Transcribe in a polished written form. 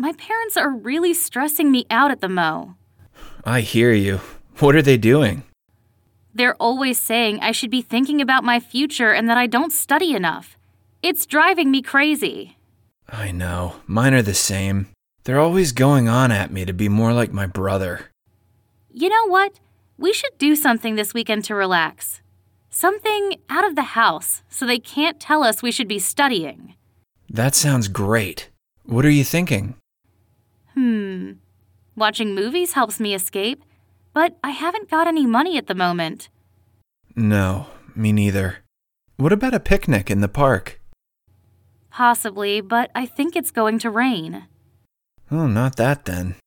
My parents are really stressing me out at the Mo. I hear you. What are they doing? They're always saying I should be thinking about my future and that I don't study enough. It's driving me crazy. I know. Mine are the same. They're always going on at me to be more like my brother. You know what? We should do something this weekend to relax. Something out of the house so they can't tell us we should be studying. That sounds great. What are you thinking? Watching movies helps me escape, but I haven't got any money at the moment. No, me neither. What about a picnic in the park? Possibly, but I think it's going to rain. Oh, not that then.